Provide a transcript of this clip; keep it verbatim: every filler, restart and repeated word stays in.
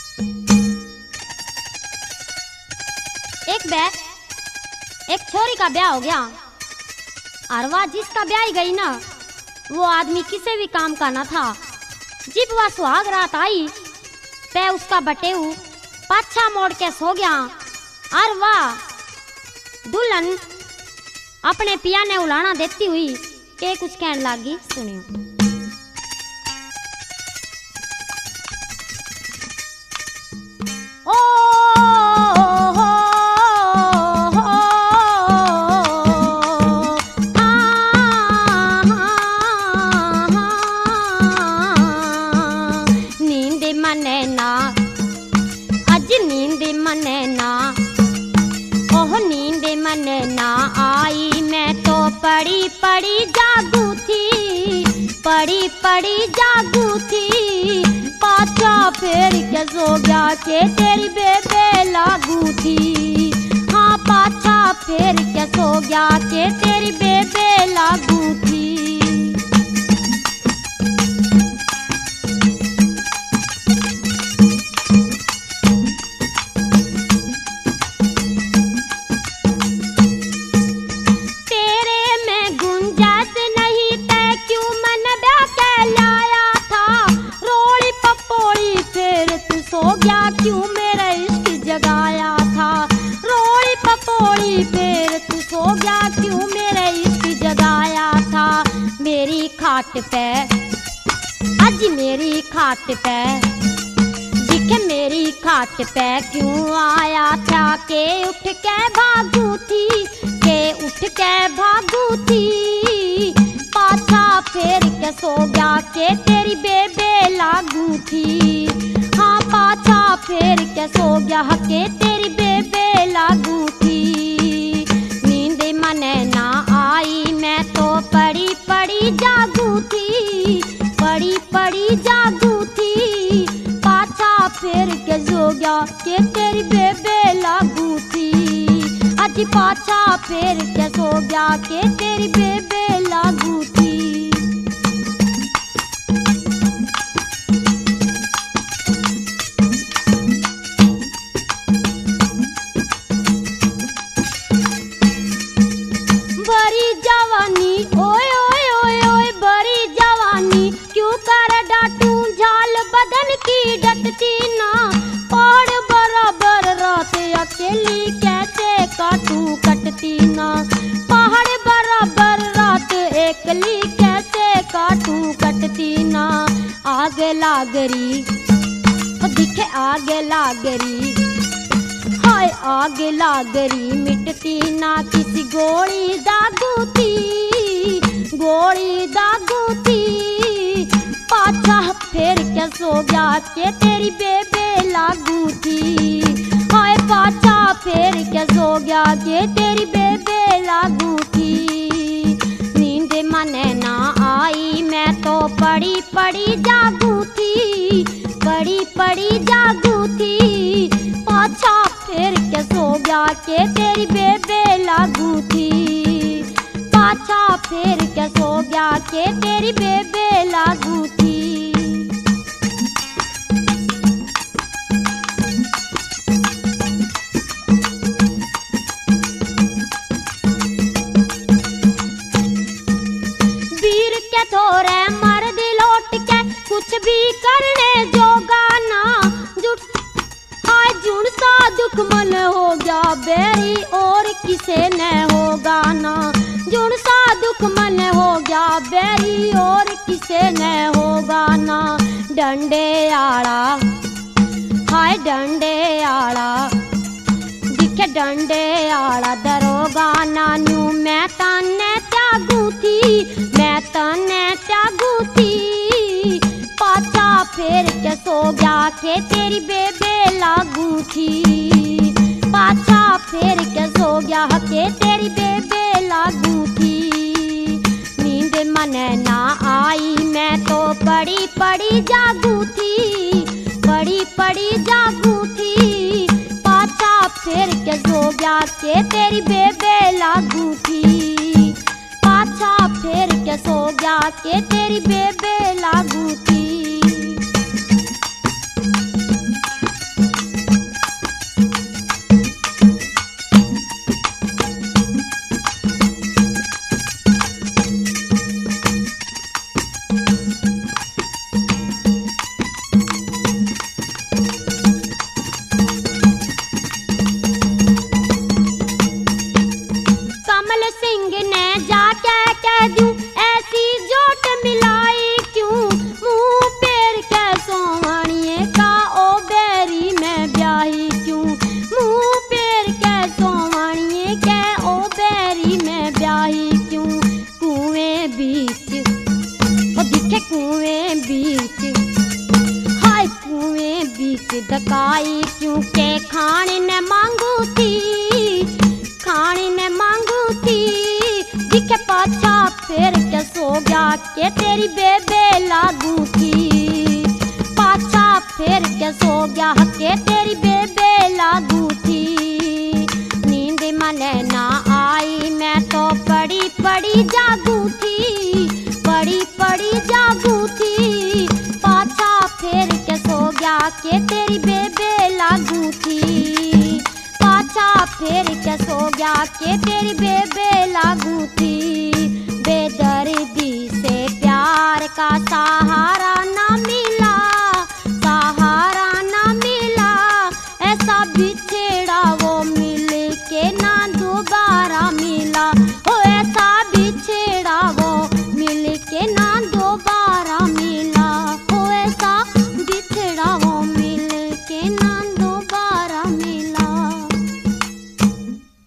एक बे एक छोरी का ब्याह हो गया और वह जिसका ब्याह ही गई ना वो आदमी किसी भी काम का ना था। जब वह सुहाग रात आई पे उसका बटेऊ पाछा मोड़ के सो गया और वह दुल्हन अपने पिया ने उलाना देती हुई के कुछ कहने लगी, सुनियो। पड़ी पड़ी जागू थी, पड़ी पड़ी जागू थी, पाछा फेर के सो गया के तेरी बेबे लागू थी। हाँ पाछा फेर के सो गया के तेरी बेबे लागू थी। क्यों मेरा इश्क जगाया था, रोई पपोड़ी फेर तू सो गया क्यों मेरा इश्क जगाया था। मेरी खाट पे आज मेरी खाट पे दिखे मेरी खाट पे क्यों आया था के उठ के भागू थी, के उठ के भागू थी, पाछा फेर के सो गया के तेरी बेबे लागू थी। हाँ पाछा फेर के सो गया के तेरी बेबे लागू थी। नींद मने ना आई मैं तो पड़ी पड़ी जागू थी, पड़ी पड़ी जागू थी, पाछा फेर के सो गया के तेरी बेबे लागू थी। आज पाछा फेर के सो गया के तेरी बेबे लागू थी। की डटती ना पहाड़ बराबर रात अकेली कैसे काटू कटती ना, पहाड़ बराबर रात एकली कैसे काटू कटती ना। आग लागरी दिखे आग लागरी, हाय आग लागरी मिटती ना किसी गोली दागू थी, गोली दागू थी, पाछा फेर के सो गया के तेरी बेबे लागू थी। हाय पाछा फेर के सो गया के तेरी बेबे लागू थी। नींद मने ना आई मैं तो पड़ी पड़ी जागू थी, पड़ी पड़ी जागू थी, पाछा फेर के सो गया के तेरी बेबे लागू थी। पाछा फेर के सो गया के तेरी बेबे लागू थी। वीर के थोड़े मर्द लौट के कुछ भी करने जोगा ना, जुट हाय जुड़ सा दुख मन हो गया बेरी और किसे न होगा ना, जुड़ सा दुख मन हो गया बेरी और किसे न होगा ना। डंडे आड़ा हाय डंडे आड़ा दिखे डंडे आड़ा दरोगा नानू मैं ताने त्यागू थी, मैं ताने त्यागू थी, पाछा फेर के सो गया के तेरी बेबे लागू थी। पाछा फेर के सो गया के तेरी बेबे लागू थी। नींद मने ना आई मैं तो पड़ी पड़ी जागू थी, पड़ी पड़ी जागू थी, पाछा फेर के सो गया के तेरी बेबे लागू थी। पाछा फेर के सो गया के तेरी बेबे लागू थी। सिदकाई क्योंकि खाने ने मांगू थी, खाने ने मांगू थी। दिखे पाछा फिर के सो गया के तेरी बेबे लागू थी, पाछा फिर के सो गया के तेरी बेबे लागू थी। नींद मने ना आई मैं तो पड़ी पड़ी जागू थी, पड़ी पड़ी जागू थी। पाछा फिर के सो गया के तेरी बेबे लागू थी, पाछा फिर के सो गया के तेरी बेबे लागू थी।